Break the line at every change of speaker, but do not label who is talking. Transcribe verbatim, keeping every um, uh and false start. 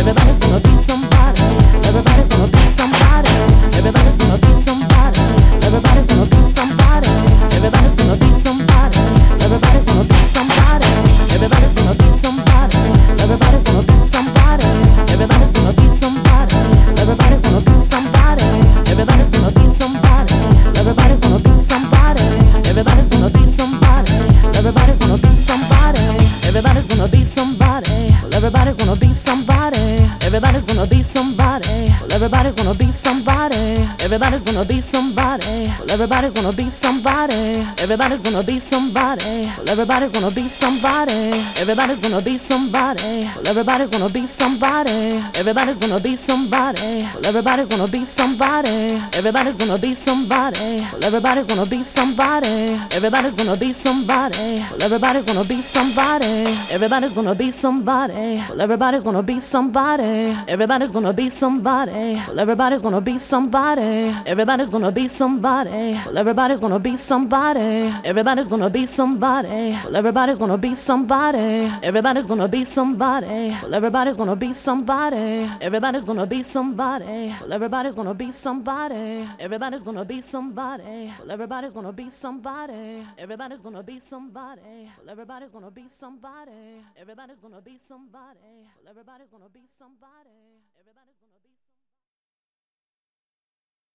Everybody's gonna be somebody. Everybody's gonna be somebody. Everybody's gonna be somebody. Everybody's gonna be somebody. Everybody's gonna be somebody. Everybody's gonna be somebody. Everybody's gonna be somebody. Everybody's gonna be somebody. Everybody's gonna be somebody. Everybody's gonna be somebody. Everybody's gonna be somebody. Everybody's gonna be somebody. Everybody's gonna be somebody. Everybody's gonna be somebody. Everybody's gonna be somebody. Well, everybody's gonna be somebody. Everybody's gonna be somebody. Well, everybody's gonna be somebody. Everybody's gonna be somebody. Well, everybody's gonna be somebody. Everybody's gonna be somebody. Well, everybody's gonna be somebody. Everybody's gonna be somebody. Well, everybody's gonna be somebody. Everybody's gonna be somebody. Well, everybody's gonna be somebody. Everybody's gonna be somebody. Well, everybody's gonna be somebody. Everybody's gonna be somebody. Well, everybody's gonna be somebody. Everybody's gonna be somebody. Well, everybody's gonna be somebody. Everybody's gonna be somebody. Well, everybody's gonna be somebody. Everybody's gonna be somebody. Well, everybody's gonna be somebody. Everybody's gonna be somebody. Well, everybody's gonna be somebody. Everybody's gonna be somebody. Well, everybody's gonna be somebody. Everybody's gonna be somebody. Well, everybody's gonna be somebody. Everybody's gonna be somebody. Well, everybody's gonna be somebody. Everybody's gonna be somebody. Well, everybody's gonna be somebody. Everybody's gonna be somebody. Well, everybody's gonna be somebody. Everybody's gonna